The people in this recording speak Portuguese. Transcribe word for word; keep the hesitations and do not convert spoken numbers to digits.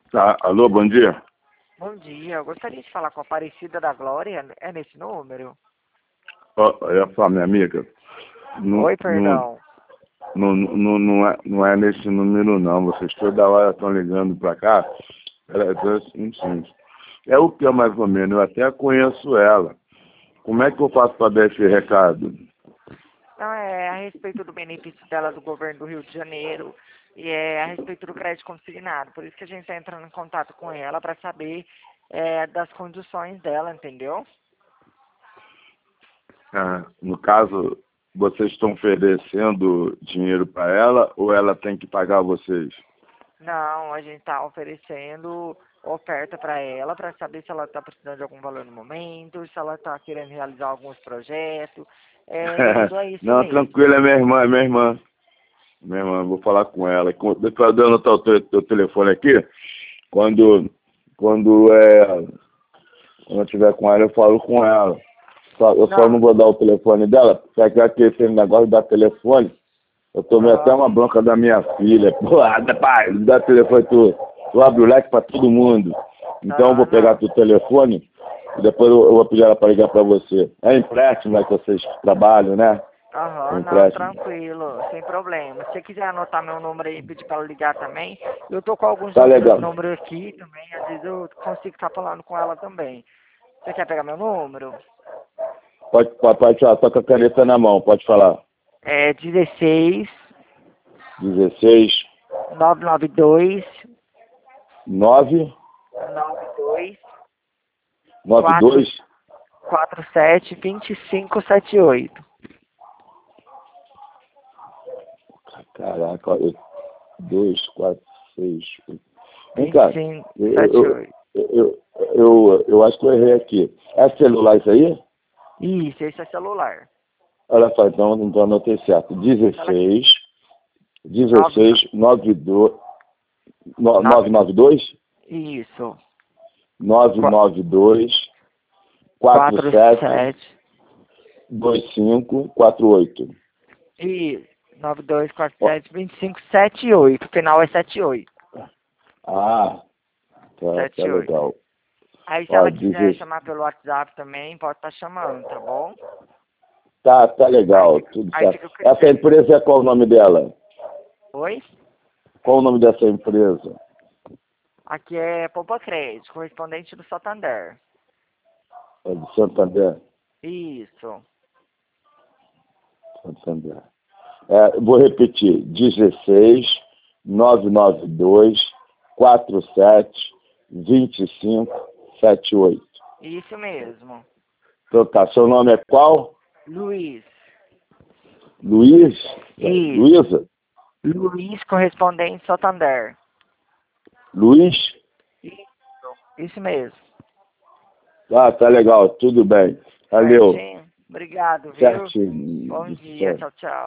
Tá, alô, bom dia. Bom dia, eu gostaria de falar com a Aparecida da Glória, é nesse número? Ó, eu ia falar, minha amiga. Não, Oi, não, perdão. não, não, não, é, não é nesse número, não. Vocês toda hora estão ligando pra cá. Ela é simples. É o que é mais ou menos? Eu até conheço ela. Como é que eu faço para dar esse recado? Não, é a respeito do benefício dela do governo do Rio de Janeiro e é a respeito do crédito consignado. Por isso que a gente está entrando em contato com ela para saber é, das condições dela, entendeu? Ah, no caso, vocês estão oferecendo dinheiro para ela ou ela tem que pagar vocês? Não, a gente está oferecendo oferta para ela para saber se ela está precisando de algum valor no momento, se ela está querendo realizar alguns projetos, é, devido a isso Não, mesmo. tranquilo, é minha irmã, é minha irmã. Minha irmã, vou falar com ela. Com- Deixa eu anotar o teu, teu telefone aqui. Quando, quando, é, quando eu estiver com ela, eu falo com ela. Só- eu só não Não, vou dar o telefone dela, porque aqui esse negócio de dar telefone, eu tomei até aham. uma bronca da minha filha. Pô, pai, não dá telefone, tu, tu abre o leque pra todo mundo. Então eu vou Aham, pegar não. teu telefone e depois eu, eu vou pedir ela para ligar para você. É empréstimo, né, que vocês trabalham, né? É Aham, não, empréstimo. tranquilo, sem problema. Se você quiser anotar meu número aí e pedir para ela ligar também, eu tô com alguns Tá outros legal. números aqui também, às vezes eu consigo estar falando com ela também. Você quer pegar meu número? Pode, pode, pode falar, tô com a caneta na mão, pode falar. É dezesseis, dezesseis, novecentos e noventa e dois, nove, noventa e dois, nove quatro dois. quatro sete, dois cinco sete oito. Caraca, olha, dois, quatro, seis, oito. Vem cá, eu, eu, dois cinco sete oito. eu, eu, eu, eu acho que eu errei aqui. É celular isso aí? Isso, esse é celular. Olha só, então, então anotei certo. Fala aqui. dezesseis, nove, dezesseis, noventa e dois, nove, novecentos e noventa e dois, isso. novecentos e noventa e dois, quarenta e sete, quatro sete. vinte e cinco, quarenta e oito. E nove dois quatro sete dois cinco sete oito. O final é setenta e oito. Ah, tá, tá setenta e oito. legal. Aí se Ó, ela quiser dezesseis. chamar pelo WhatsApp também, pode estar chamando, tá bom? Tá, tá Aí legal, fica, tudo aí certo. fica o Essa critério. empresa é qual o nome dela? Oi? Qual o nome dessa empresa? Aqui é Poupa Crédito, correspondente do Santander. É de Santander? Isso. Santander. É, vou repetir, dezesseis, novecentos e noventa e dois, quarenta e sete, vinte e cinco, setenta e oito. Isso mesmo. Então tá, seu nome é qual? Luiz. Luiz? Isso. Luísa? Luiz, correspondente Santander. Luiz? Isso. Isso mesmo. Ah, tá legal, tudo bem. Valeu. Certinho. Obrigado, viu? Certinho. Bom Do dia. céu. Tchau, tchau.